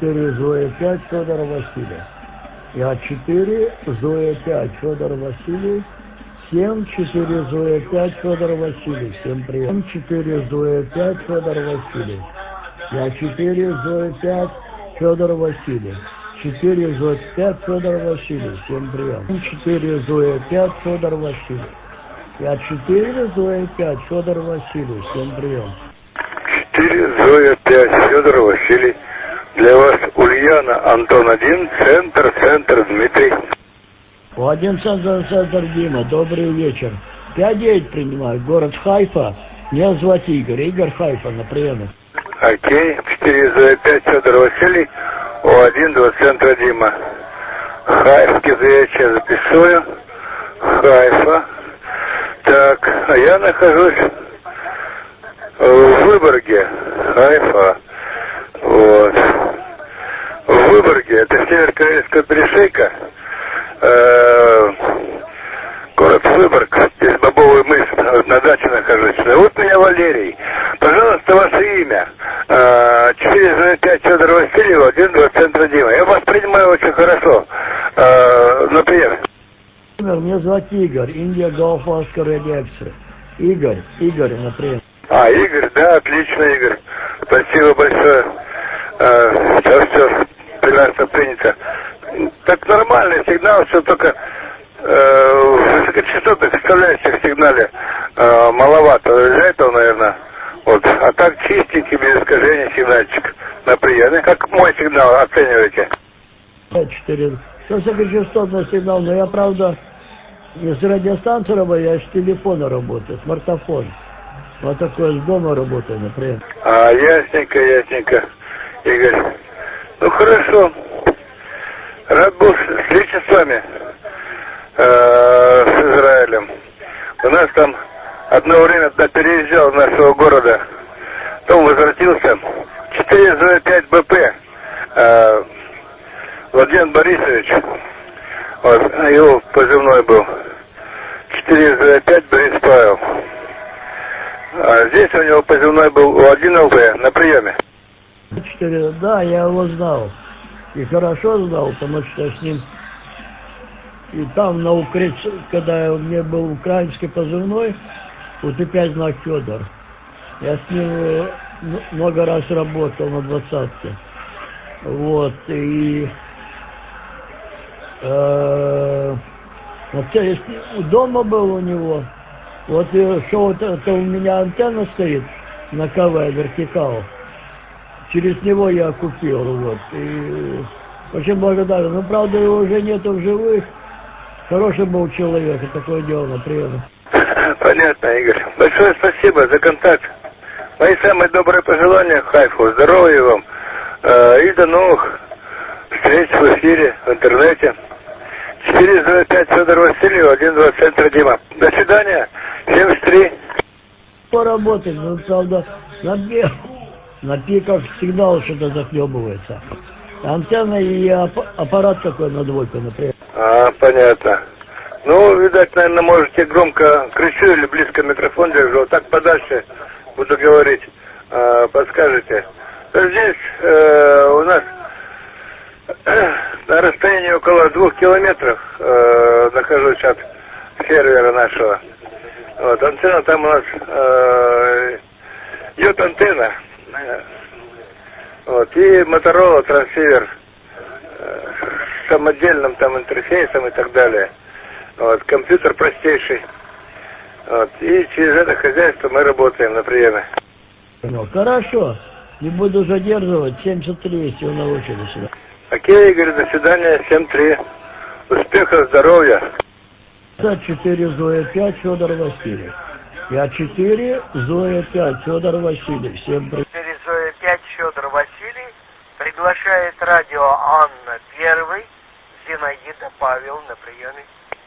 4 Зоя 5 Федор Василий. Я 4 Зоя 5 Федор Василий. 7 4 Зоя 5 Федор Василий. Всем привет. 4 Зоя 5 Федор Василий. Я 4 Зоя 5 Федор Василий. 4 Зоя 5 Федор Василий. Всем прием. 4 Зоя 5 Федор Василий. Я 4 Зоя 5 Федор Василий. Всем прием. 4 Зоя 5 Федор Василий. Для вас Ульяна, Антон 1, центр Дмитрий. 1 центр Дима, добрый вечер. 5-9 принимаю, город Хайфа. Меня зовут Игорь. Игорь Хайфа на приеме. Окей, 4 Зоя 5 Федор Василий. О1, 2 центра Дима. Хайфский заячья записываю. Хайфа. Так, а я нахожусь в Выборге. Хайфа. Вот. В Выборге, это северо-корейская перешейка. Город Выборг, здесь Бобовый мыс, на даче нахожусь. Зовут меня Валерий. Пожалуйста, ваше имя. 405 Федор Васильев, 1, 2 центра Дима. Я вас принимаю очень хорошо. Например. Меня зовут Игорь, Индия Golf Oscar Редекция. Игорь, например. Игорь, да, отлично, Игорь. Спасибо большое. Сейчас все прекрасно принято. Так нормальный сигнал, все только высокочастотных составляющих в сигнале маловато. Из-за этого, наверное. Вот. А так чистенький, без искажений сигнальчик на приеме. Как мой сигнал оцениваете? 4. Высокочастотный сигнал, но я, правда, не с радиостанции работаю, я с телефона работаю, смартфон. Вот такое с дома работаю, например. Ясненько, Игорь. Ну, хорошо. Рад был встрече с вами, с Израилем. У нас там одно время переезжал из нашего города, потом возвратился. 4 Зоя 5 БП, Владимир Борисович, вот, его позывной был. 4 Зоя 5 Борис Павел. Здесь у него позывной был У1 ЛВ на приеме. 4, да, я его знал. И хорошо знал, потому что я с ним и там на когда у меня был украинский позывной, вот опять знак Федор. Я с ним много раз работал на 20-ке. Вот, и дома был у него. Вот что это у меня антенна стоит на КВ вертикал. Через него я купил, вот. И очень благодарен. Ну, правда, его уже нету в живых. Хороший был человек, и такое дело, например. Понятно, Игорь. Большое спасибо за контакт. Мои самые добрые пожелания Хайфу. Здоровья вам. И до новых встреч в эфире, в интернете. 405 Федор Васильев, 1-2 центра Дима. До свидания. 73. Поработать, ну, правда, на пиках сигнал что-то захлебывается. Антенна и аппарат такой на двойку, например. Понятно. Ну, видать, наверное, можете громко кричу или близко микрофон держу. Вот так подальше буду говорить. Подскажете. Здесь у нас на расстоянии около 2 километров нахожусь от сервера нашего. Вот, антенна там у нас йод-антенна. Вот, и Motorola трансивер с самодельным там интерфейсом и так далее. Вот, компьютер простейший. Вот, и через это хозяйство мы работаем на приеме. Ну, хорошо. Не буду задерживать. 73, если вы научились сюда. Окей, Игорь, до свидания. 7-3. Успехов, здоровья. 4 Зоя 5 Федор Васильев. Я 4 Зоя 5 Федор Васильев. Всем привет. 4 Зоя 5 Федор Василий. Приглашает радио Анна 1, Зинаида Павел на приеме.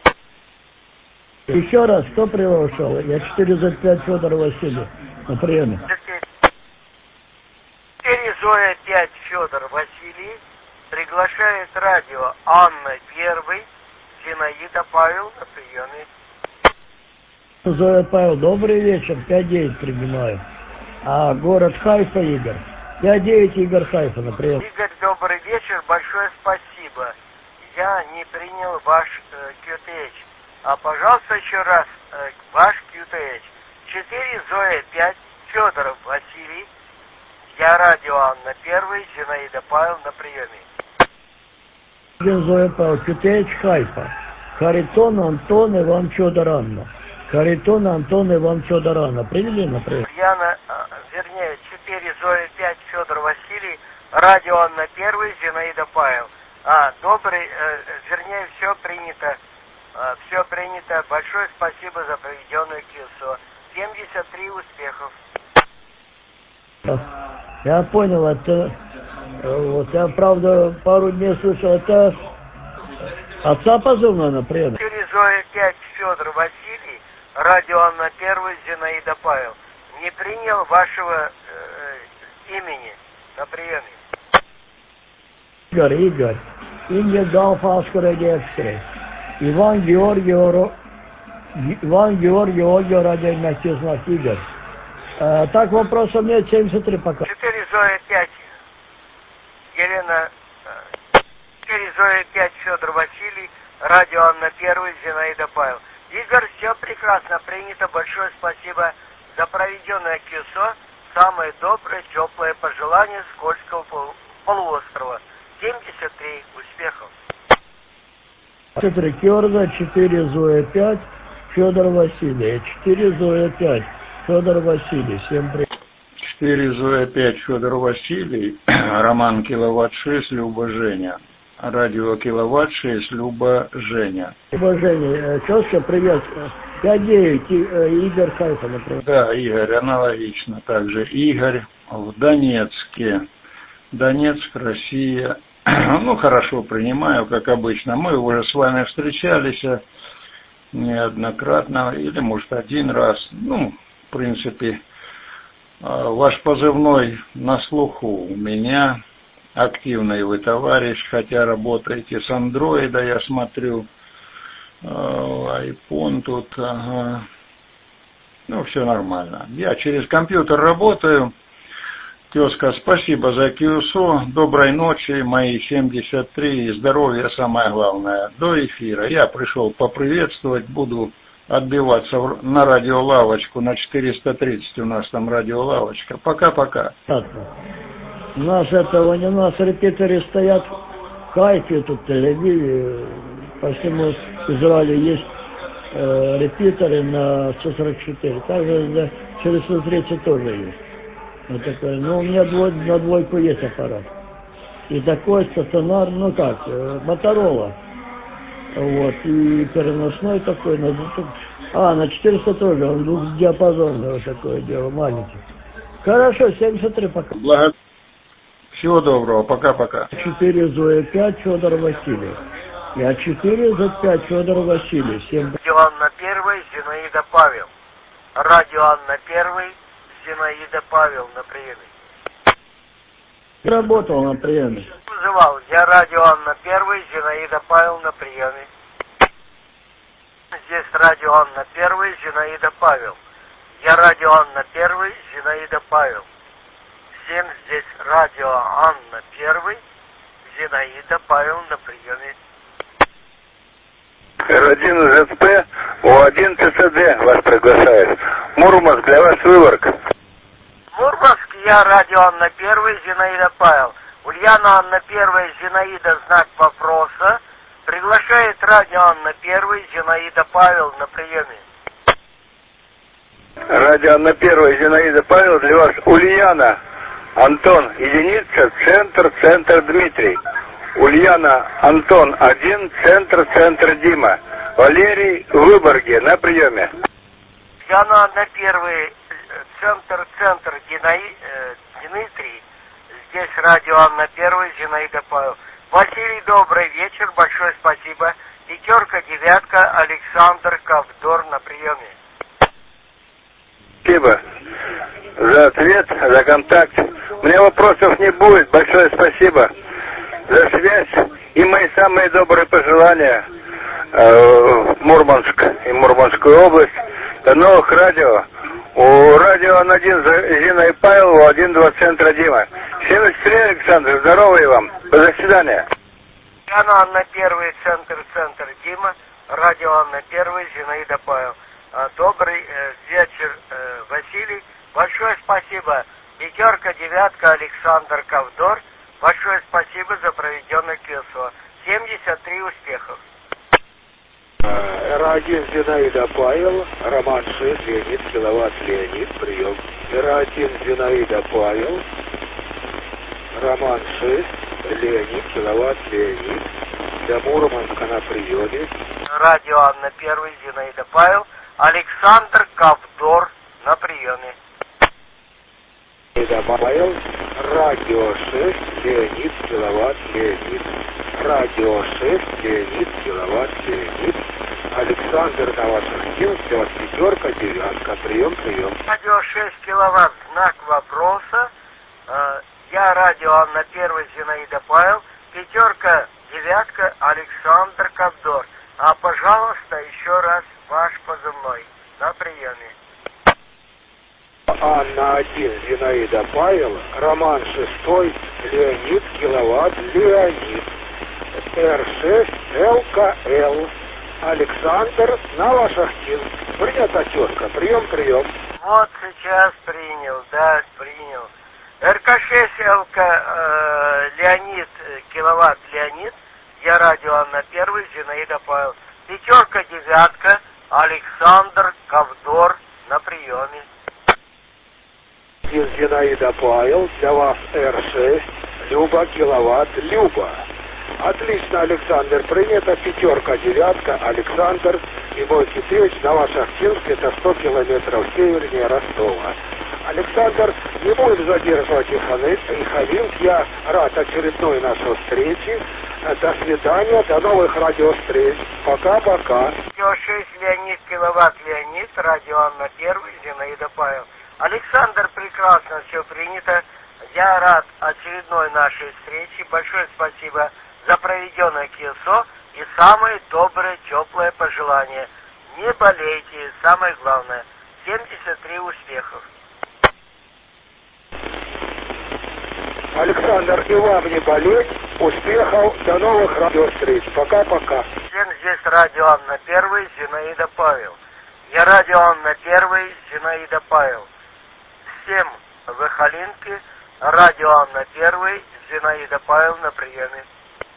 Еще раз, кто приглашал? Я 4 Зоя 5 Федор Васильев на приеме. 4 Зоя 5 Федор Василий. Приглашает радио Анна 1, Зинаида Павел на приеме. Зоя Павел, добрый вечер, 5-9 принимаю. Город Хайфа, Игорь. 5-9 Игорь Хайфа, например. Игорь, добрый вечер, большое спасибо. Я не принял ваш QTH. А пожалуйста, еще раз, ваш QTH. 4 Зоя 5, Федоров Василий. Я радио Анна 1, Зинаида Павел на приеме. Зоя Павел, QTH Хайфа. Харитон Антон Иван Федор Анна. Харитон Антон Иван Федор Анна. Приняли, например? Яна, вернее, 4 Зоя 5, Федор Василий. Радио Анна 1, Зинаида Павел. Добрый, вернее, все принято. Все принято. Большое спасибо за проведенную КСО. 73 успехов. Я понял, это... Вот, я, правда, пару дней слышал, это... Отца позывной, например. 4 Зоя 5, Федор Василий. Радио Анна 1, Зинаида Павел. Не принял вашего имени на приеме. Игорь. Инге Галфаскара Девская. Иван Георгий радиомягкий знак, Игорь. Так, вопросов нет, 73 пока. 4 Зоя 5, Елена, 4 Зоя 5, Федор Василий, радио Анна 1, Зинаида Павел. Игорь, все прекрасно принято, большое спасибо за проведенное КСО. Самое доброе, теплое пожелание Скользкого полуострова. 73 успехов. 4 Кёрза, 4 Зоя 5, Федор Василий. 4 Зоя 5, Федор Василий. Всем привет. 4 Зоя 5, Федор Василий. Роман Киловатт 6, Люба Женя. Радио Киловатт 6, Люба Женя. Люба Женя, тезка, привет. 5-9, Игорь Хайфа, например. Да, Игорь, аналогично. Также Игорь в Донецке. Донецк, Россия. Ну, хорошо принимаю, как обычно. Мы уже с вами встречались неоднократно, или, может, один раз. Ну, в принципе, ваш позывной на слуху у меня. Активный вы товарищ, хотя работаете с андроида, я смотрю. Айфон тут, ага. Ну, все нормально. Я через компьютер работаю. Тезка, спасибо за QSO. Доброй ночи, мои 73. И здоровья самое главное. До эфира. Я пришел поприветствовать. Буду отбиваться на радиолавочку на 430. У нас там радиолавочка. Пока-пока. У нас этого не, у нас репетеры стоят в Хайфе, тут в Тель-Авиве. По всему Израилю есть репетеры на 144. Также через 130 тоже есть. Вот такой. Ну, у меня на двойку есть аппарат. И такой стационар, ну как, Моторола. Вот, и переносной такой. На 400 тоже, он двухдиапазонный, вот такое дело, маленький. Хорошо, 73 пока. Всего доброго, пока-пока. 4 Зоя 5, Федор Василий. Я 4 за 5, Федор Василий. Всем... Радио Анна 1, Зинаида Павел. Радио Анна 1, Зинаида Павел на приеме. Работал на приеме. Вызывал. Я радио Анна 1, Зинаида Павел на приеме. Здесь радио Анна 1, Зинаида Павел. Я радио Анна 1, Зинаида Павел. Всем здесь радио Анна 1, Зинаида Павел на приеме. Р1 ЗП, О1 ЦЦД вас приглашает. Мурманск, для вас Выборг. Мурманск, я радио Анна 1, Зинаида Павел. Ульяна Анна 1, Зинаида, знак вопроса. Приглашает радио Анна 1, Зинаида Павел на приеме. Радио Анна 1, Зинаида Павел, для вас Ульяна, Антон, единица, центр Дмитрий. Ульяна, Антон, 1, центр Дима. Валерий, в Выборге, на приеме. Ульяна Анна 1, центр Дмитрий. Здесь радио Анна 1, Зинаида Павел. Василий, добрый вечер, большое спасибо. Пятерка, девятка, Александр Ковдор на приеме. Спасибо за ответ, за контакт. У меня вопросов не будет. Большое спасибо за связь и мои самые добрые пожелания в Мурманск и Мурманскую область. До новых радио. У радио Ан-1 Зина и Павел, 1-2 центра Дима. 73, Александр, здоровый вам. До заседания. Анна-1, центр Дима. Радио Анна-1, Зинаида Павел. Добрый вечер, Василий. Большое спасибо. 5, 9, Александр Ковдор. Большое спасибо за проведенный КСО. 73 успехов. Ра-1 Зинаида Павел, Роман 6, Леонид, киловатт Леонид, прием. Ра-1 Зинаида Павел, Роман 6, Леонид, киловатт Леонид, для Мурманска на приеме. Радио Анна-1, Зинаида Павел, Александр Ковдор на приеме. Зинаида Павел, радио 6, Леонид, киловатт Леонид. Радио 6, Леонид, киловатт Леонид. Александр Новошахтинский, от 5, 9, прием. Радио 6 киловатт, знак вопроса. Я радио Анна-1, Зинаида Павел, 5, 9, Александр Ковдор. Пожалуйста, еще раз ваш позывной на приеме. Анна-1, Зинаида Павел, Роман 6, Леонид, киловатт Леонид. Р6, ЛКЛ. Александр Новошахтинск. Принята тетка. Прием. Вот сейчас принял. РК6 ЛК Леонид, киловатт Леонид. Я радио Анна-1, Зинаида Павел. 5, 9, Александр Ковдор на приеме. Зинаида Павел, для вас Р6, Люба, киловатт Люба. Отлично, Александр, принято. 5, 9, Александр и мой Кипевич, Новошахтинск, это 100 километров севернее Ростова. Александр, не будем задерживать их. Я рад очередной нашей встрече. До свидания, до новых радиовстреч. Пока-пока. Радио 6 Леонид, киловатт Леонид, радио Анна-1, Зинаида Павел. Александр, прекрасно, все принято. Я рад очередной нашей встрече. Большое спасибо за проведенное КСО и самые добрые, теплые пожелания. Не болейте, самое главное. 73 успехов. Александр, и вам не болеть. Успехов, до новых радиовстреч. Пока-пока. Всем здесь радио Анна-1, Зинаида Павел. Я радио Анна-1, Зинаида Павел. Всем в Эхалинке, радио Анна-1, Зинаида Павел на приеме.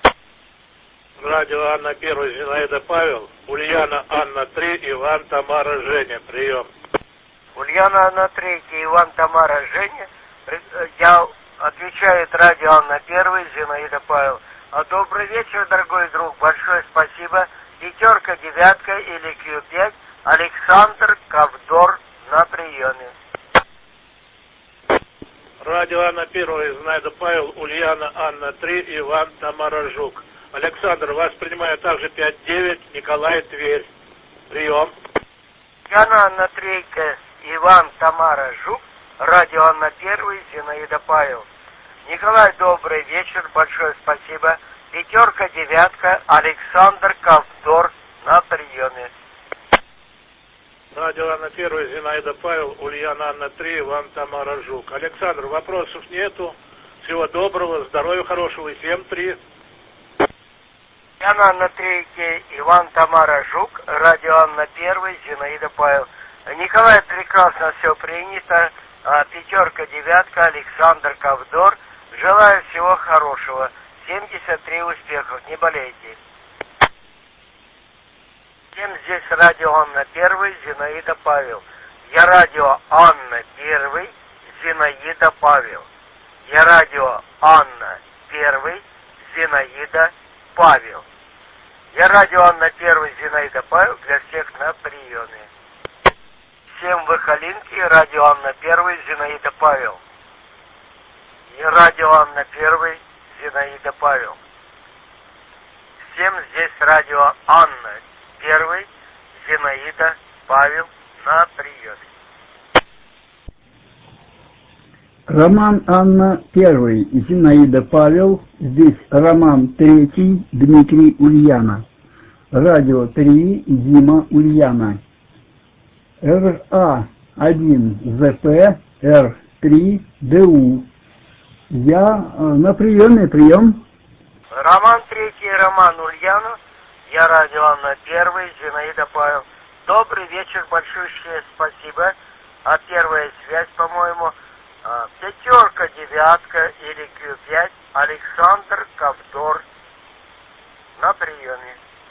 Радио Анна-1, Зинаида Павел, Ульяна Анна-3, Иван, Тамара, Женя, прием. Ульяна Анна-3, Иван, Тамара, Женя. Я отвечает радио Анна-1, Зинаида Павел. Добрый вечер, дорогой друг, большое спасибо. 5, 9 или Q5, Александр Ковдор на приеме. Радио Анна-1, Зинаида Павел, Ульяна Анна-3, Иван, Тамара, Жук. Александр, вас принимаю также 5-9, Николай, Тверь. Прием. Ульяна Анна-3, Иван, Тамара, Жук. Радио Анна-1, Зинаида Павел. Николай, добрый вечер, большое спасибо. 5, 9, Александр Ковдор на приеме. Радио Анна-1, Зинаида Павел, Ульяна Анна-3, Иван, Тамара, Жук. Александр, вопросов нету. Всего доброго, здоровья хорошего и 7-3. Ульяна Анна-3, Иван, Тамара, Жук. Радио Анна-1, Зинаида Павел. Николай, прекрасно все принято. 5, 9, Александр Ковдор. Желаю всего хорошего. 73 успехов. Не болейте. Всем здесь радио Анна-1, Зинаида Павел. Я радио Анна-1, Зинаида Павел. Я радио Анна-1, Зинаида Павел. Я радио Анна-1, Зинаида Павел для всех на приеме. Всем в Эхалинке, радио Анна-1, Зинаида Павел. И радио Анна-1, Зинаида Павел. Всем здесь радио Анна-1, Зинаида Павел на приеме. Роман Анна-1, Зинаида Павел. Здесь Роман 3, Дмитрий, Ульяна. Радио 3, Дима, Ульяна. РА 1ЗП Р3ДУ. Я на прием. Роман Третий, Роман Ульянов. Я радио Анна Первый, Зинаида Павел. Добрый вечер, большущее спасибо. А первая связь, по-моему, 5, 9 или Q5, Александр Ковдор. На приеме.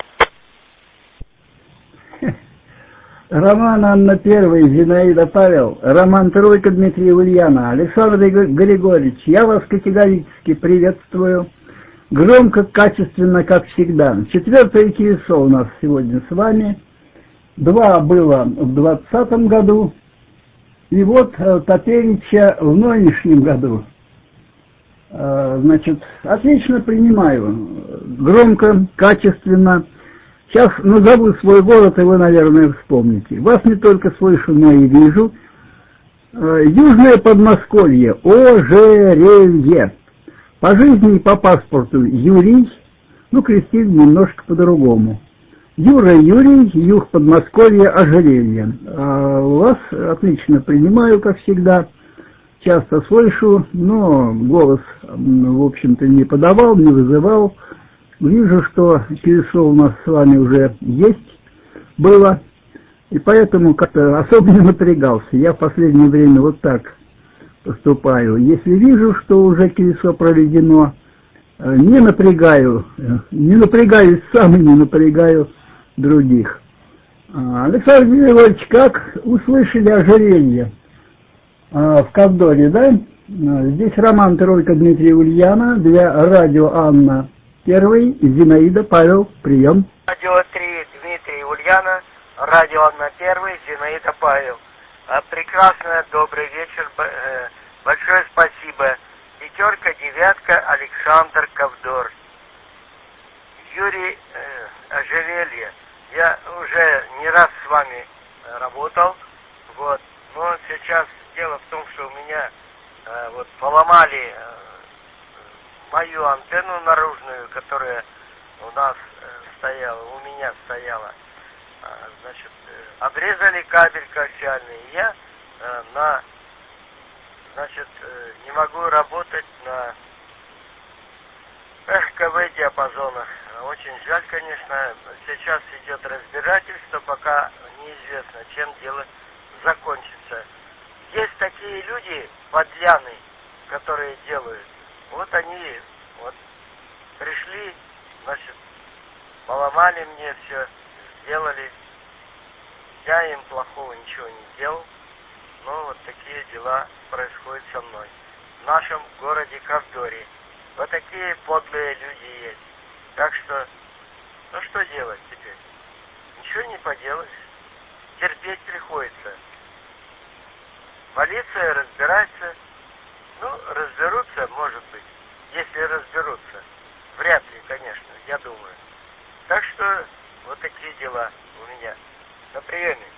Роман Анна Первый, Зинаида Павел, Роман Тройка, Дмитрий Ульяна. Александр Григорьевич, я вас категорически приветствую. Громко, качественно, как всегда. 4-е КСО у нас сегодня с вами. 2 было в 2020 году. И вот топереча в нынешнем году. Значит, отлично принимаю. Громко, качественно. Сейчас назову свой город, и вы, наверное, вспомните. Вас не только слышу, но и вижу. Южное Подмосковье, Ожерелье. По жизни и по паспорту Юрий, крестили немножко по-другому. Юра Юрий, юг Подмосковья, Ожерелье. Вас отлично принимаю, как всегда. Часто слышу, но голос, в общем-то, не подавал, не вызывал. Вижу, что КСО у нас с вами уже есть, было, и поэтому как-то особо не напрягался. Я в последнее время вот так поступаю. Если вижу, что уже КСО проведено, не напрягаюсь сам и не напрягаю других. Александр Григорьевич, как услышали Ожерелье в Ковдоре, да? Здесь Роман Тройка, Дмитрий Ульяна, для радио Анна Первый, Зинаида Павел, прием. Радио 3, Дмитрий Ульяна, радио Анна Первый, Зинаида Павел. Прекрасно, добрый вечер, большое спасибо. 5, 9, Александр Ковдор. Юрий Ожерелье. Я уже не раз с вами работал, вот, но сейчас дело в том, что у меня поломали мою антенну наружную, которая у нас стояла, у меня стояла. Значит, обрезали кабель коаксиальный, и я не могу работать на КВ диапазонах. Очень жаль, конечно. Сейчас идет разбирательство, пока неизвестно, чем дело закончится. Есть такие люди, подляны, которые делают. Вот они пришли, значит, поломали мне все, сделали. Я им плохого ничего не делал, но вот такие дела происходят со мной. В нашем городе Ковдоре. Вот такие подлые люди есть. Так что, что делать теперь? Ничего не поделаешь. Терпеть приходится. Полиция разбирается. Разберутся, может быть. Если разберутся. Вряд ли, конечно, я думаю. Так что, вот такие дела у меня. На приеме.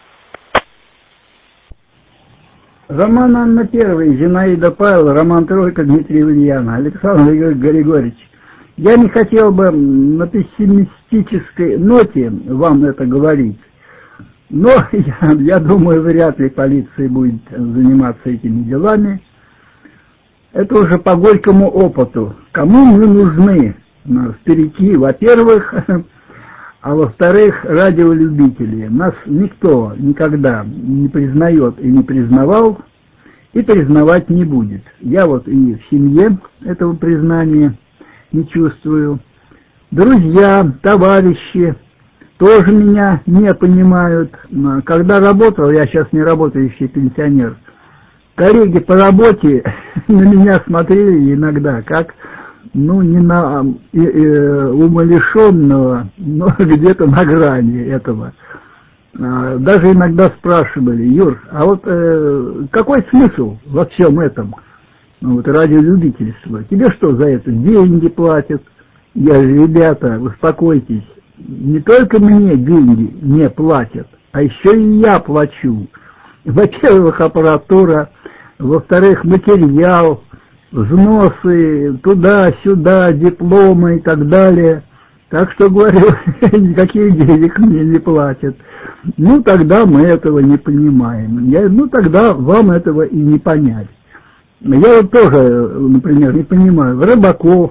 Роман Анна Первый, Зинаида Павел, Роман Тройка, Дмитрий Ульяна. Александр Григорьевич, я не хотел бы на пессимистической ноте вам это говорить, но я думаю, вряд ли полиция будет заниматься этими делами. Это уже по горькому опыту. Кому мы нужны? Старики, во-первых, а во-вторых, радиолюбители. Нас никто никогда не признает и не признавал, и признавать не будет. Я и в семье этого признания не чувствую. Друзья, товарищи тоже меня не понимают. Когда работал, я сейчас не работающий пенсионер, коллеги по работе на меня смотрели иногда как, не на умалишенного, но где-то на грани этого. Даже иногда спрашивали: Юр, а какой смысл во всем этом? Радиолюбительство. Тебе что за это? Деньги платят? Я говорю: ребята, успокойтесь. Не только мне деньги не платят, а еще и я плачу. Во-первых, аппаратура, во-вторых, материал, взносы туда-сюда, дипломы и так далее. Так что, говорю, никаких денег мне не платят. Ну, тогда мы этого не понимаем. Тогда вам этого и не понять. Я вот тоже, например, не понимаю рыбаков,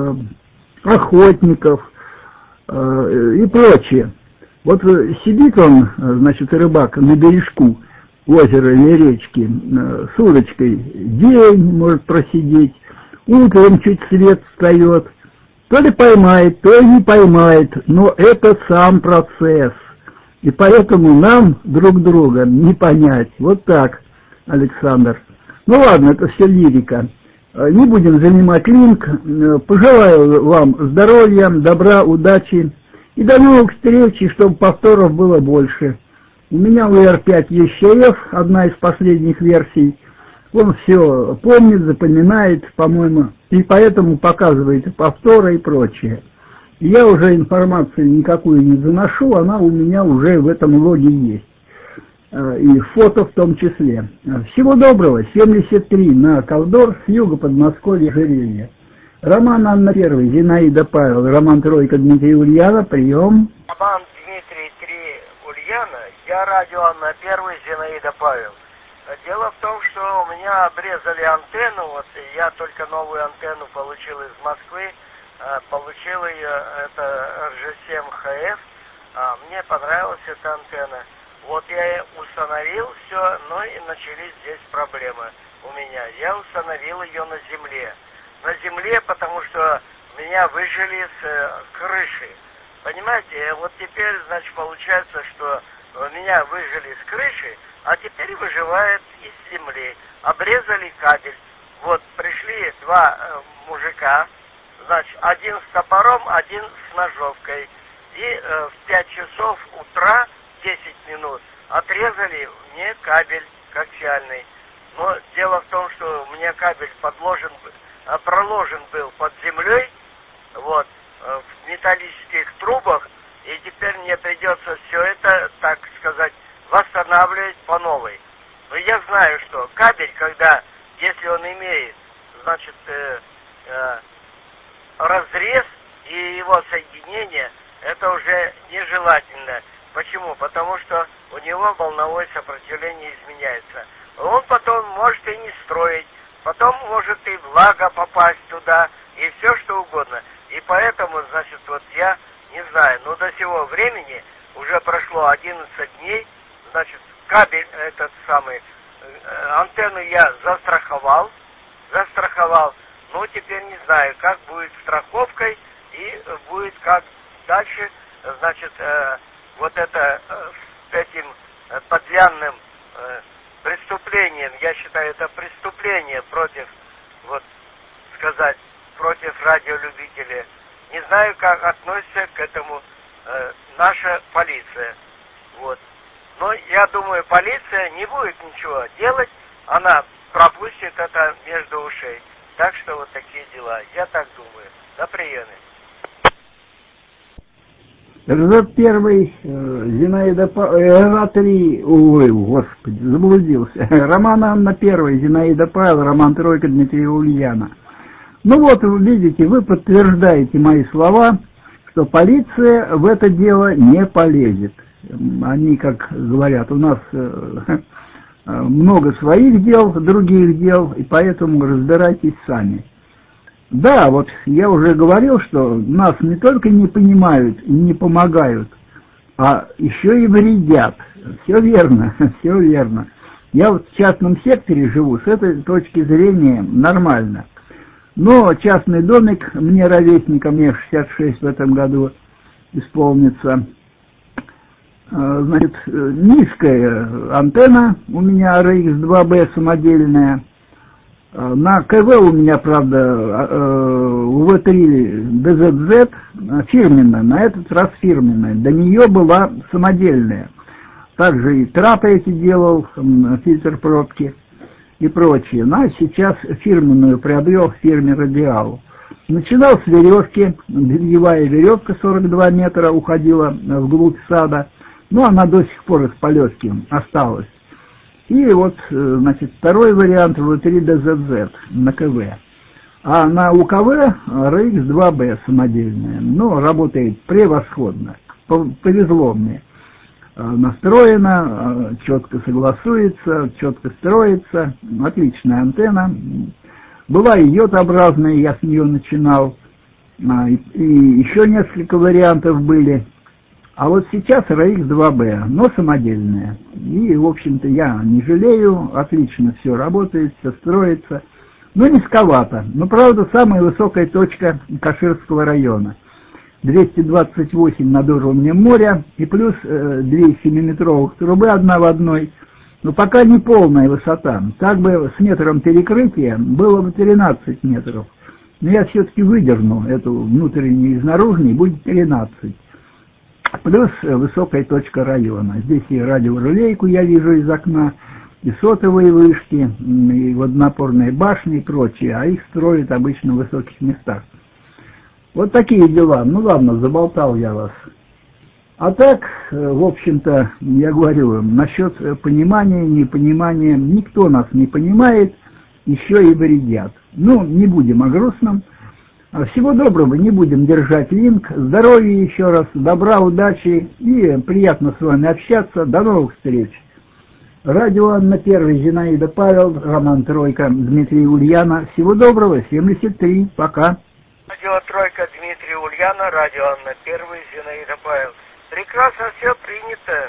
охотников и прочее. Вот сидит он, значит, рыбак на бережку озера или речки с удочкой, день может просидеть, утром чуть свет встает, то ли поймает, то ли не поймает, но это сам процесс. И поэтому нам друг друга не понять. Вот так, Александр. Ну ладно, это все лирика. Не будем занимать линк. Пожелаю вам здоровья, добра, удачи. И до новых встреч, и чтобы повторов было больше. У меня VR5 Ещеев, одна из последних версий. Он все помнит, запоминает, по-моему, и поэтому показывает повторы и прочее. И я уже информацию никакую не заношу, она у меня уже в этом логе есть. И фото в том числе. Всего доброго. 73 на Ковдор, с юга Подмосковья, Ожерелье. Роман Анна 1, Зинаида Павел, Роман 3, Дмитрий Ульяна, прием. Роман Дмитрий 3, Ульяна, я радио Анна 1, Зинаида Павел. Дело в том, что у меня обрезали антенну, вот я только новую антенну получил из Москвы, получил ее, это RG7HF, мне понравилась эта антенна. Вот я установил все, но и начались здесь проблемы у меня. Я установил ее на земле. На земле, потому что меня выжили с крыши. Понимаете, вот теперь, значит, получается, что меня выжили с крыши, а теперь выживает из земли. Обрезали кабель. Вот пришли два мужика, значит, один с топором, один с ножовкой. И в 5 часов утра, 10 минут, отрезали мне кабель коаксиальный. Но дело в том, что у меня кабель проложен был под землей, вот, в металлических трубах, и теперь мне придется все это, так сказать, восстанавливать по новой. Но я знаю, что кабель, если он имеет, значит, разрез и его соединение, это уже нежелательно. Почему? Потому что у него волновое сопротивление изменяется. Он потом может и не строить, потом может и влага попасть туда, и все что угодно. И поэтому, значит, вот я не знаю, но до сего времени уже прошло 11 дней, значит, кабель этот самый, антенну я застраховал, но теперь не знаю, как будет страховкой и будет как дальше, значит, вот это с этим подлянным преступлением, я считаю, это преступление против, вот, сказать, против радиолюбителей. Не знаю, как относится к этому наша полиция. Вот. Но я думаю, полиция не будет ничего делать, она пропустит это между ушей. Так что вот такие дела. Я так думаю. До приема. РЗ-1, Зинаида РЗ-3, увы, господи, заблудился. Роман Анна 1, Зинаида Павел, Роман 3, Дмитрий Ульяна. Ну вот, видите, вы подтверждаете мои слова, что полиция в это дело не полезет. Они, как говорят, у нас много своих дел, других дел, и поэтому разбирайтесь сами. Да, вот я уже говорил, что нас не только не понимают и не помогают, а еще и вредят. Все верно, все верно. Я вот в частном секторе живу, с этой точки зрения нормально. Но частный домик, мне ровесникам, мне 66 в этом году исполнится, значит, низкая антенна у меня RX2B самодельная. На КВ у меня, правда, V3 DZZ фирменная, на этот раз фирменная. До нее была самодельная. Также и трапы эти делал, фильтр пробки и прочее. Но сейчас фирменную приобрел в фирме Радиал. Начинал с веревки, бельевая веревка 42 метра уходила вглубь сада, но она до сих пор из полетки осталась. И вот, значит, второй вариант V3 DZZ на КВ. А на УКВ RX2B самодельная. Ну, работает превосходно. Повезло мне. Настроена, четко согласуется, четко строится. Отличная антенна. Была и йод-образная, я с нее начинал. И еще несколько вариантов были. А вот сейчас RX2B, но самодельная. И, в общем-то, я не жалею, отлично все работает, все строится. Но низковато. Но, правда, самая высокая точка Каширского района. 228 над уровнем моря и плюс 2 7-метровых трубы одна в одной. Но пока не полная высота. Так бы с метром перекрытия было бы 13 метров. Но я все-таки выдерну эту внутреннюю и наружную, будет 13. Плюс высокая точка района. Здесь и радиорелейку я вижу из окна, и сотовые вышки, и водонапорные башни и прочее, а их строят обычно в высоких местах. Вот такие дела. Ну ладно, заболтал я вас. А так, в общем-то, я говорю, насчет понимания, непонимания, никто нас не понимает, еще и вредят. Ну, не будем о грустном. Всего доброго, не будем держать линк. Здоровья еще раз, добра, удачи и приятно с вами общаться. До новых встреч. Радио Анна Первый, Зинаида Павел, Роман Тройка, Дмитрий Ульяна. Всего доброго, 73, пока. Радио Тройка, Дмитрий Ульяна, радио Анна Первый, Зинаида Павел. Прекрасно все принято.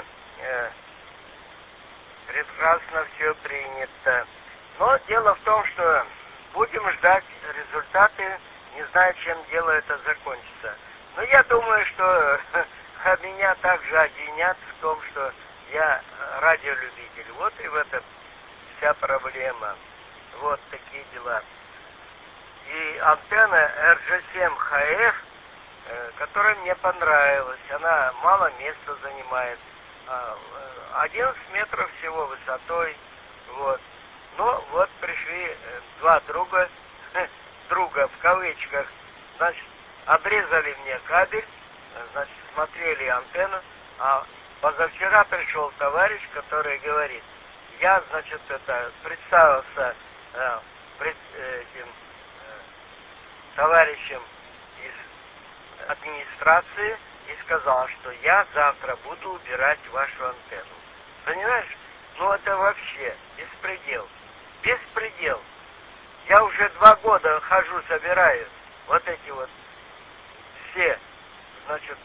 Прекрасно все принято. Но дело в том, что будем ждать результаты, не знаю, чем дело это закончится. Но я думаю, что меня также обвинят в том, что я радиолюбитель. Вот и в этом вся проблема. Вот такие дела. И антенна RG7HF, которая мне понравилась, она мало места занимает. 11 метров всего высотой. Вот. Но вот пришли два друга в кавычках, значит, обрезали мне кабель, значит, смотрели антенну, а позавчера пришел товарищ, который говорит, я, значит, представился этим товарищем из администрации и сказал, что я завтра буду убирать вашу антенну. Понимаешь? Ну это вообще беспредел. Беспредел. Я уже 2 года хожу, собираю вот эти вот все, значит,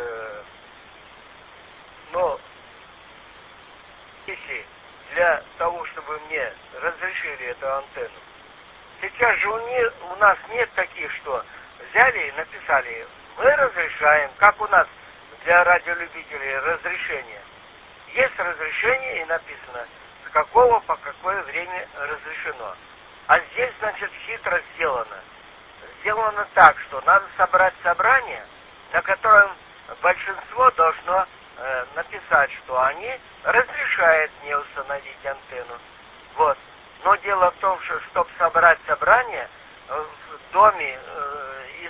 вещи для того, чтобы мне разрешили эту антенну. Сейчас же у нас нет таких, что взяли и написали, мы разрешаем, как у нас для радиолюбителей разрешение. Есть разрешение и написано, с какого по какое время разрешено. А здесь, значит, хитро сделано. Сделано так, что надо собрать собрание, на котором большинство должно написать, что они разрешают мне установить антенну. Вот. Но дело в том, что чтобы собрать собрание в доме из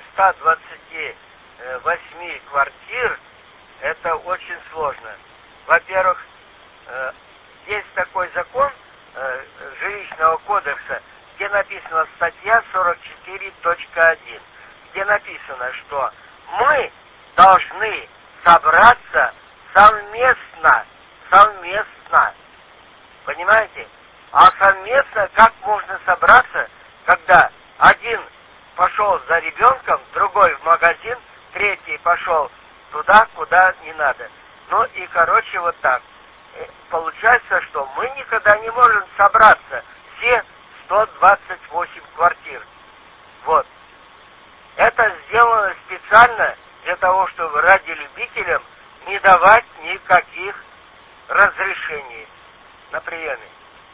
128 квартир, это очень сложно. Во-первых, есть такой закон жилищного кодекса, где написана статья 44.1, где написано, что мы должны собраться совместно. Понимаете? А совместно как можно собраться, когда один пошел за ребенком, другой в магазин, третий пошел туда, куда не надо. Ну и, короче, вот так. Получается, что мы никогда не можем собраться, все 128 квартир. Вот. Это сделано специально для того, чтобы радиолюбителям не давать никаких разрешений на приеме.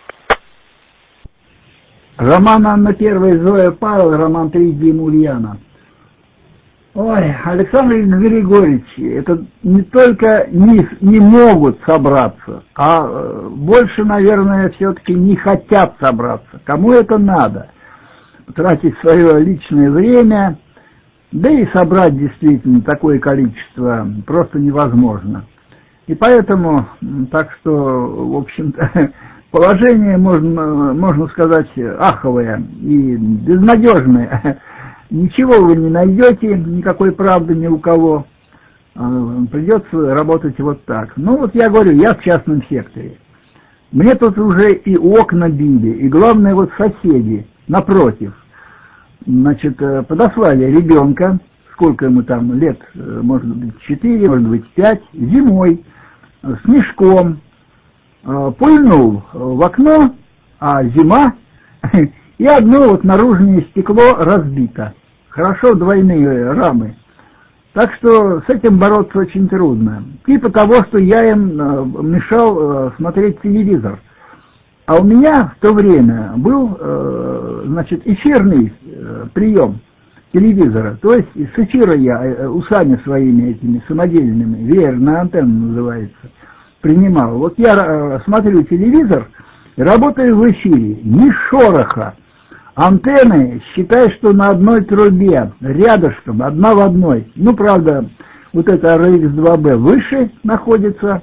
Роман Анна Первая, Зоя Павел, Роман 3, Дима Ульяна. Ой, Александр Григорьевич, это не только не могут собраться, а больше, наверное, все-таки не хотят собраться. Кому это надо? Тратить свое личное время, да и собрать действительно такое количество просто невозможно. И поэтому, так что, в общем-то, положение, можно сказать, аховое и безнадежное. Ничего вы не найдете, никакой правды ни у кого. Придется работать вот так. Ну вот я говорю, я в частном секторе. Мне тут уже и окна били, и главное вот соседи напротив. Значит, подослали ребенка, сколько ему там лет, может быть 4, может быть 5, зимой, с мешком, пульнул в окно, а зима, и одно вот наружное стекло разбито. Хорошо двойные рамы. Так что с этим бороться очень трудно. Типа того, что я им мешал смотреть телевизор. А у меня в то время был, значит, эфирный прием телевизора. То есть с эфира я усами своими этими самодельными, веерная антенна называется, принимал. Вот я смотрю телевизор, работаю в эфире, ни шороха. Антенны, считай, что на одной трубе, рядышком, одна в одной. Ну, правда, вот эта RX2B выше находится,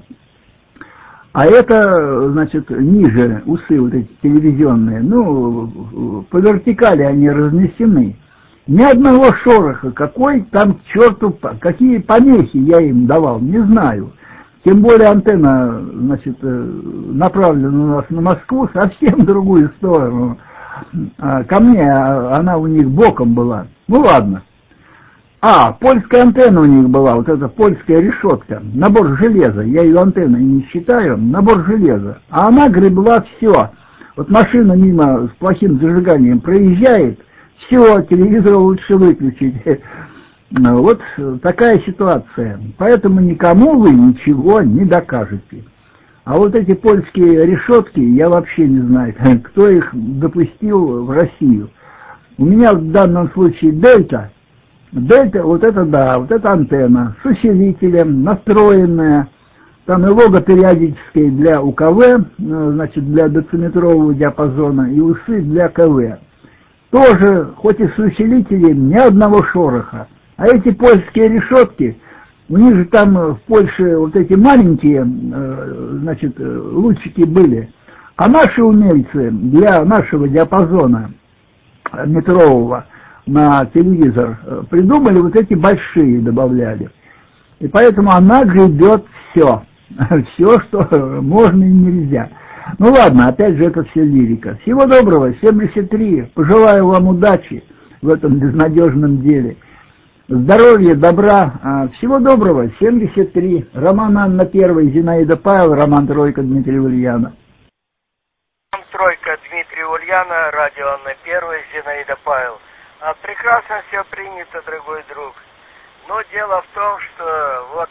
а это, значит, ниже, усы вот эти телевизионные. Ну, по вертикали они разнесены. Ни одного шороха, какой там черту, какие помехи я им давал, не знаю. Тем более антенна, значит, направлена у нас на Москву, совсем в другую сторону. Ко мне она у них боком была. Ну ладно. Польская антенна у них была, вот эта польская решетка, набор железа, я ее антенной не считаю, набор железа. А она гребла все. Вот машина мимо с плохим зажиганием проезжает, все, телевизор лучше выключить. Вот такая ситуация. Поэтому никому вы ничего не докажете. А вот эти польские решетки, я вообще не знаю, кто их допустил в Россию. У меня в данном случае Дельта, вот это да, вот эта антенна с усилителем, настроенная, там и лого периодическое для УКВ, значит, для дециметрового диапазона, и усы для КВ. Тоже, хоть и с усилителем, ни одного шороха. А эти польские решетки, у них же там в Польше вот эти маленькие, значит, лучики были. А наши умельцы для нашего диапазона метрового на телевизор придумали вот эти большие, добавляли. И поэтому она гребет все. Все, что можно и нельзя. Ну ладно, опять же, это все лирика. Всего доброго, 73. Пожелаю вам удачи в этом безнадежном деле. Здоровья, добра, всего доброго, 73. Роман Анна 1, Зинаида Павел, Роман Тройка, Дмитрий Ульянов. Роман Тройка, Дмитрий Ульянов, радио Анна 1, Зинаида Павел. Прекрасно все принято, дорогой друг. Но дело в том, что вот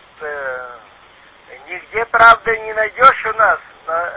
нигде правды не найдешь у нас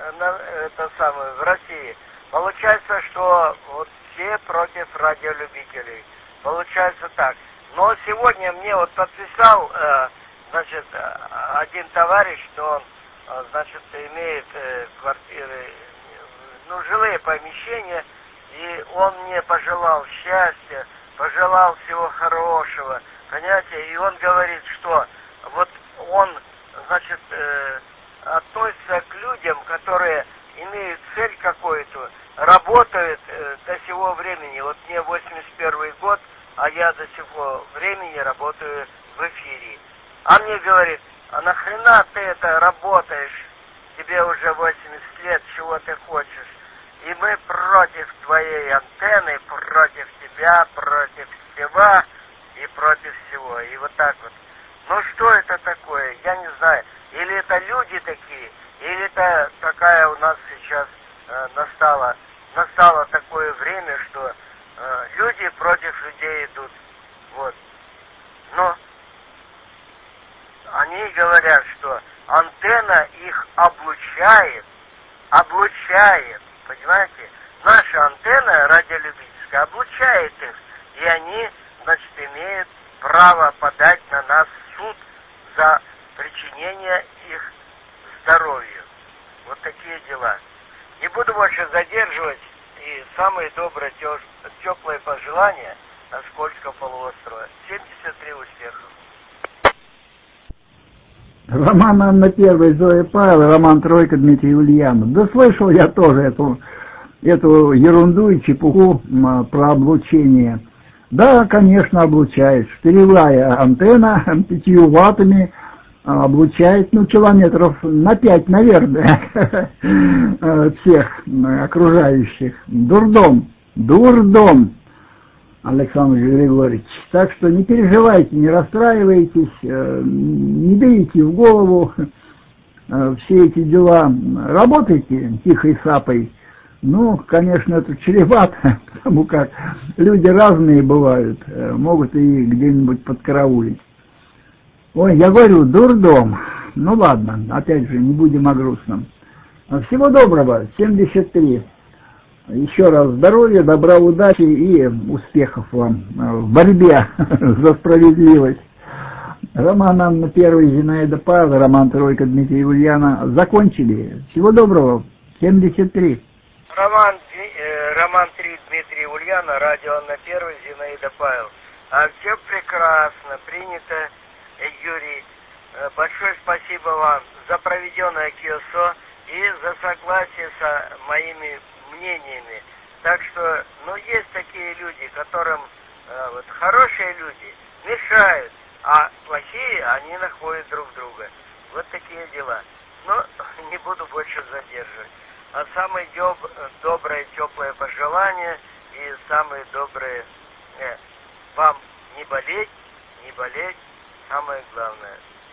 в России. Получается, что вот все против радиолюбителей. Получается так. Но сегодня мне вот подписал, значит, один товарищ, что он, значит, имеет квартиры, ну, жилые помещения, и он мне пожелал счастья, пожелал всего хорошего, понимаете, и он говорит, что вот он, значит, относится к людям, которые имеют цель какую-то, работают до сего времени, вот мне 81 год, а я до сего времени работаю в эфире. А мне говорит, а нахрена ты это работаешь? Тебе уже 80 лет, чего ты хочешь? И мы против твоей антенны, против тебя, против всего и против всего. И вот так вот. Ну что это такое? Я не знаю. Или это люди такие, или это такая у нас сейчас настало такое время, что люди против людей идут. Вот. Но они говорят, что антенна их облучает, понимаете? Наша антенна радиолюбительская облучает их, и они, значит, имеют право подать на нас в суд за причинение их здоровью. Вот такие дела. Не буду больше задерживать, и самые добрые, теплые пожелания на Скользком полуострове. 73 успехов. Роман Анна Первый, Зоя Павел, Роман Тройка, Дмитрий Ульянов. Да слышал я тоже эту ерунду и чепуху про облучение. Да, конечно, облучает. Штыревая антенна 5 ваттами облучает, километров на 5, наверное, всех окружающих. Дурдом, Александр Григорьевич. Так что не переживайте, не расстраивайтесь, не берите в голову все эти дела. Работайте тихой сапой. Конечно, это чревато, потому как люди разные бывают, могут и где-нибудь подкараулить. Ой, я говорю, дурдом. Ладно, опять же, не будем о грустном. Всего доброго, 73. Еще раз здоровья, добра, удачи и успехов вам в борьбе за справедливость. Роман Анна Первый, Зинаида Павел, Роман Тройка, Дмитрий Ульяна закончили. Всего доброго, 73. Роман 3, Дмитрий Ульяна, радио Анна Первый, Зинаида Павел. Все прекрасно, принято, Юрий. Большое спасибо вам за проведенное КИОСО и за согласие с моими мнениями. Так что, есть такие люди, которым хорошие люди мешают, а плохие, они находят друг друга. Вот такие дела. Но не буду больше задерживать. А самые добрые, теплые пожелания и самые добрые вам не болеть, самое главное.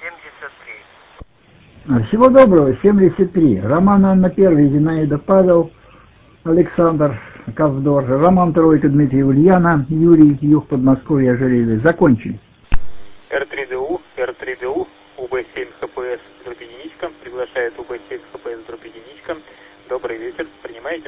73. Всего доброго, 73. Роман Анна Первый, Зинаида Павел, Александр Ковдор, Роман Тройка, Дмитрий Ульяна, Юрий, Юг Подмосковья, Ожерелье. Закончили. Р3ДУ, УБ7 ХПС дробь единичка, приглашает УБ7 ХПС дробь единичка. Добрый вечер, принимаете?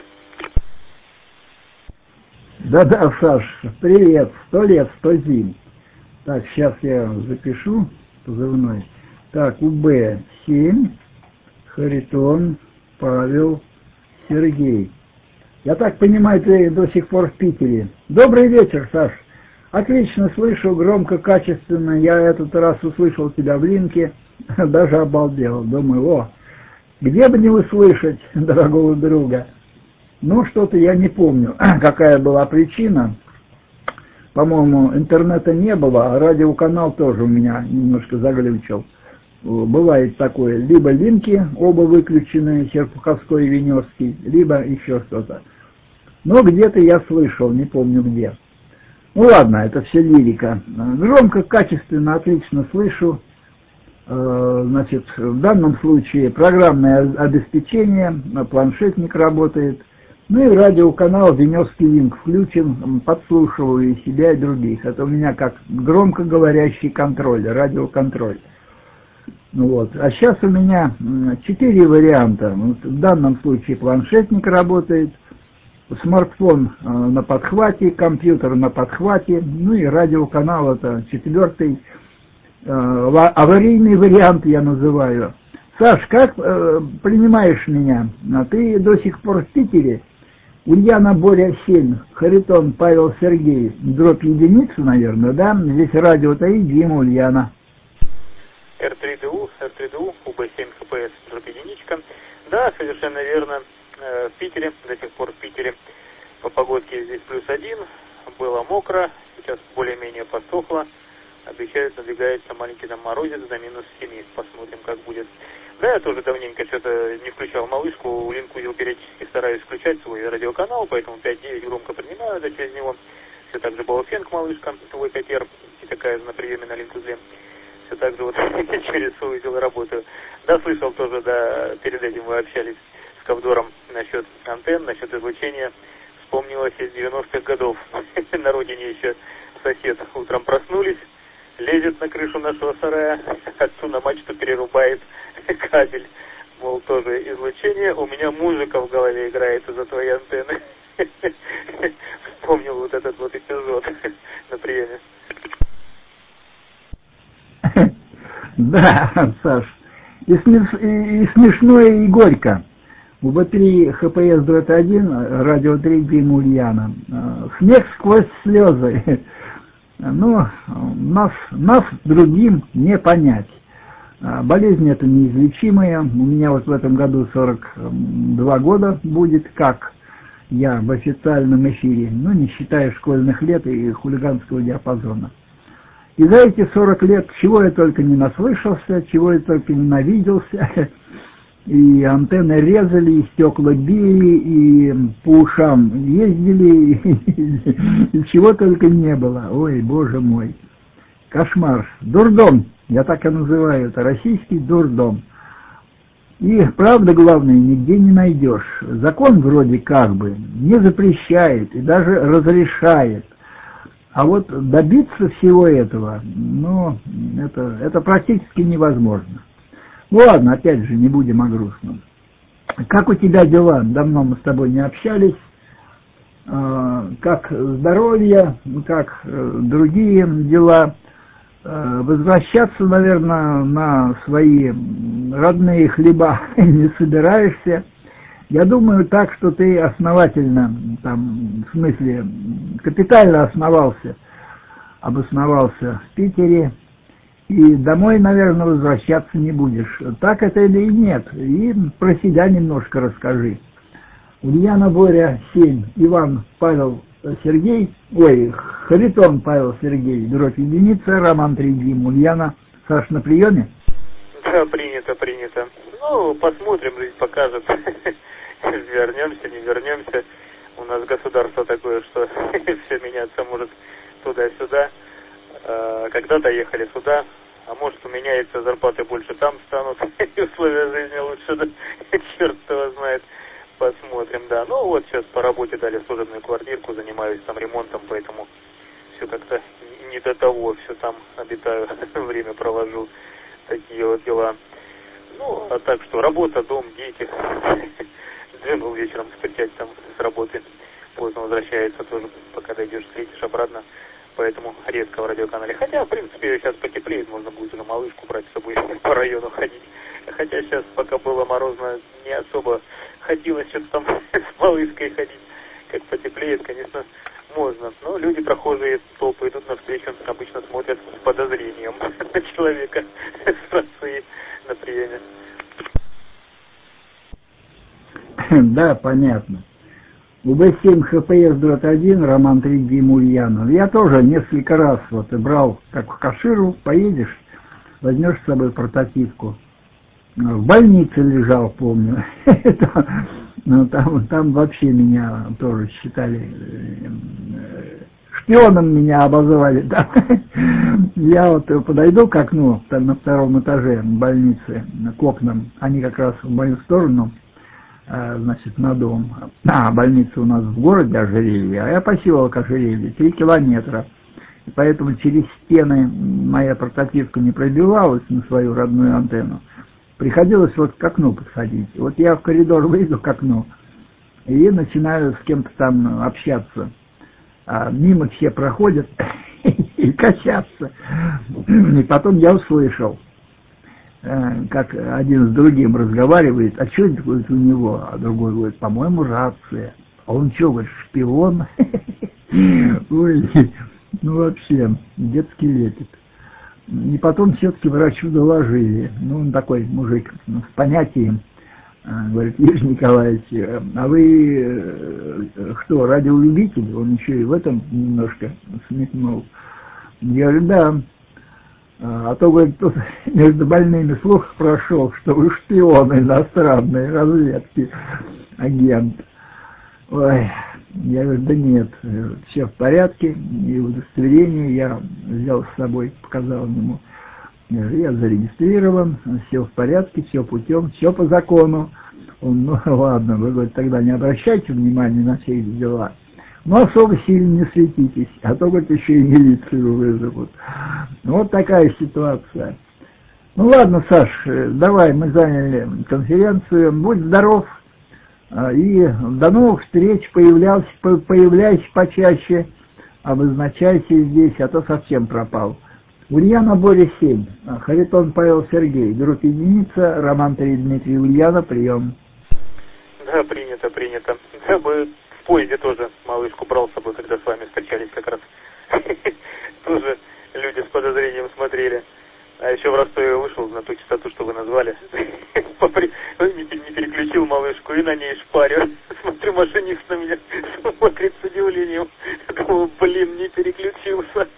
Да, Саш, привет, 100 лет, 100 зим. Так, сейчас я запишу позывной. Так, УБ7, Харитон, Павел, Сергей. Я так понимаю, ты до сих пор в Питере. Добрый вечер, Саш. Отлично слышу, громко, качественно. Я этот раз услышал тебя в линке, даже обалдел. Думаю, где бы не услышать дорогого друга. Что-то я не помню, какая была причина. По-моему, интернета не было, а радиоканал тоже у меня немножко заглючил. Бывает такое, либо линки оба выключены, Серпуховской и Веневский, либо еще что-то. Но где-то я слышал, не помню где. Ладно, это все лирика. Громко, качественно, отлично слышу. Значит, в данном случае программное обеспечение, планшетник работает. И радиоканал Веневский линк включен, подслушиваю и себя, и других. Это у меня как громкоговорящий контроль, радиоконтроль. А сейчас у меня 4 варианта. В данном случае планшетник работает, смартфон на подхвате, компьютер на подхвате, и радиоканал это 4-й, аварийный вариант я называю. Саш, как принимаешь меня? Ты до сих пор в Питере? Ульяна Боря 7, Харитон Павел Сергей, дробь единицу, наверное, да? Здесь радио-то и Дима Ульяна. Р3ДУ, УБ7 ХПС дробь единичка. Да, совершенно верно. В Питере, до сих пор в Питере. По погодке здесь +1, было мокро, сейчас более-менее подсохло. Обещают, надвигается маленький морозец до -7. Посмотрим, как будет. Да, я тоже давненько что-то не включал малышку. Линку периодически стараюсь включать свой радиоканал, поэтому 5.9 громко принимаю, да через него. Все так же Бауфенг малышка, В5Р, и такая же на приеме на линкузле. Все так же через свой узел работаю. Да, слышал тоже, да, перед этим вы общались с Ковдором насчет антенн, насчет излучения. Вспомнилось из 90-х годов. На родине еще сосед утром проснулись, лезет на крышу нашего сарая, отцу на мачту перерубает кабель. Мол, тоже излучение, у меня музыка в голове играет из-за твоей антенны. Вспомнил этот эпизод на приеме. Да, Саш, и смешно, и горько. УБ3 ХПС дробь 1, радио 3 Дима Ульяна. Смех сквозь слезы. Нас другим не понять. Болезнь эта неизлечимая. У меня вот в этом году 42 года будет, как я в официальном эфире, ну, не считая школьных лет и хулиганского диапазона. И за эти 40 лет чего я только не наслышался, чего я только не навиделся. И антенны резали, и стекла били, и по ушам ездили, и чего только не было. Ой, боже мой. Кошмар. Дурдом. Я так и называю это. Российский дурдом. И правда, главное, нигде не найдешь. Закон вроде как бы не запрещает и даже разрешает. А вот добиться всего этого, ну, это практически невозможно. Ну ладно, опять же, не будем о грустном. Как у тебя дела? Давно мы с тобой не общались. Как здоровье, как другие дела? Возвращаться, наверное, на свои родные хлеба не собираешься. Я думаю так, что ты основательно, там, в смысле, капитально обосновался в Питере, и домой, наверное, возвращаться не будешь. Так это или и нет? И про себя немножко расскажи. Ульяна, Боря, 7, Иван, Павел, Сергей, Харитон, Павел, Сергей, дробь единица, Роман 3, Дим, Ульяна. Саш, на приеме? Да, принято. Ну, посмотрим, жизнь покажет. Вернемся, не вернемся. У нас государство такое, что все меняться может туда-сюда. Когда-то ехали сюда, а может поменяется, зарплаты больше там станут, и условия жизни лучше, да? Черт его знает. Посмотрим, да. Ну вот сейчас по работе дали служебную квартирку, занимаюсь там ремонтом, поэтому все как-то не до того, все там обитаю, время провожу, такие вот дела. Ну, а так что, работа, дом, дети. Джим вечером встречать там с работы, поздно возвращается тоже, пока дойдешь, встретишь обратно, поэтому редко в радиоканале. Хотя, в принципе, сейчас потеплеет, можно будет уже малышку брать с собой по району ходить. Хотя сейчас, пока было морозно, не особо хотелось что-то там с малышкой ходить. Как потеплеет, конечно, можно. Но люди, прохожие, толпы идут навстречу, обычно смотрят с подозрением на человека с Франции на приеме. Да, понятно. УБ-7 ХПС-1, Роман 3, Дим, Ульянов. Я тоже несколько раз вот и брал, как в Каширу, поедешь, возьмешь с собой портативку. В больнице лежал, помню. Там вообще меня тоже считали, шпионом меня обозвали. Я вот подойду к окну, там на втором этаже больницы, к окнам, они как раз в мою сторону, значит, на дом. Больница у нас в городе Ожерелье, а я поселок Ожерелье, 3 километра. И поэтому через стены моя портативка не пробивалась на свою родную антенну. Приходилось вот к окну подходить. Вот я в коридор выйду к окну и начинаю с кем-то там общаться. А мимо все проходят и качаться. И потом я услышал, как один с другим разговаривает, а что это будет у него? А другой говорит, по-моему, рация. А он что, говорит, шпион? Ой, ну вообще, детский лепет. И потом все-таки врачу доложили. Ну, он такой мужик с понятием. Говорит, Юрий Николаевич, а вы что, радиолюбитель? Он еще и в этом немножко смекнул. Я говорю, да. А то, говорит, тут между больными слух прошел, что вы шпион иностранной разведки, агент. Ой, я говорю, да нет, все в порядке, и удостоверение я взял с собой, показал ему. Я зарегистрирован, все в порядке, все путем, все по закону. Он, ну ладно, вы, говорит, тогда не обращайте внимания на все эти дела. Но особо сильно не светитесь, а то, говорит, еще и милицию вызовут. Вот такая ситуация. Ну ладно, Саш, давай, мы заняли конференцию. Будь здоров. И до новых встреч, появляйся почаще, обозначайся здесь, а то совсем пропал. Ульяна, Боря, 7, Харитон, Павел, Сергей, группа единица, Роман 3, Дмитрий, Ульяна, прием. Да, принято. Я бы в поезде тоже малышку брал с собой, когда с вами встречались как раз. Тоже люди с подозрением смотрели. А еще в Ростове вышел на ту частоту, что вы назвали. Не переключил малышку и на ней шпарю. Смотрю, машинист на меня смотрит с удивлением. Думаю, блин, не переключился.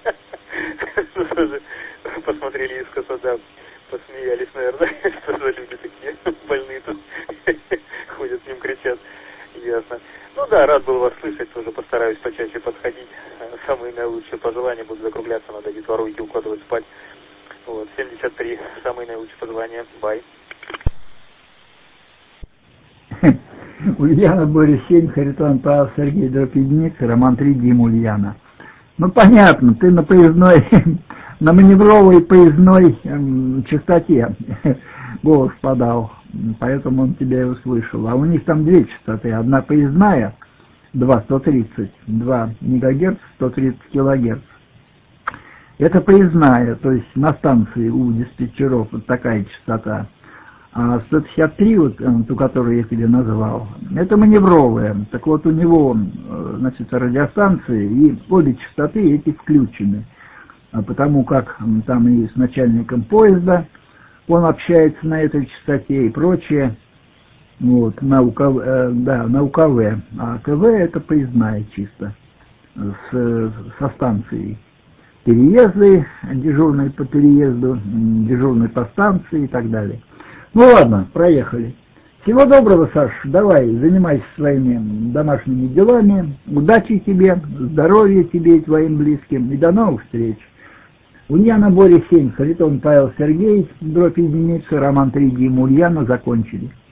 Посмотрели искоса, да. Посмеялись, наверное. Что за люди такие больные тут ходят, с ним кричат. Ясно. Ну да, рад был вас слышать, тоже постараюсь почаще подходить. Самые наилучшие пожелания, буду закругляться, надо детвору идти укладывать спать. Вот, 73, самые наилучшие пожелания. Бай. Ульяна, Борис 7, Харитон Павел, Сергей, дробь единицы, Роман 3, Дима, Ульяна. Ну понятно, ты на поездной, на маневровой поездной частоте голос подал, поэтому он тебя и услышал. А у них там две частоты, одна поездная, 130, 2 МГц, 130 кГц. Это поездная, то есть на станции у диспетчеров вот такая частота. А 153, вот ту, которую я тебе назвал, это маневровая. Так вот у него, значит, радиостанции, и обе частоты эти включены. Потому как там и с начальником поезда он общается на этой частоте и прочее. Вот, на УКВ, на УКВ. А КВ это поездная чисто, со станцией. Переезды, дежурный по переезду, дежурный по станции и так далее. Ну ладно, проехали. Всего доброго, Саш, давай, занимайся своими домашними делами. Удачи тебе, здоровья тебе и твоим близким, и до новых встреч. Ульяна, Боря 7, Харитон Павел, Сергей, дробь единицы, Роман 3, Дима, Ульяна, закончили.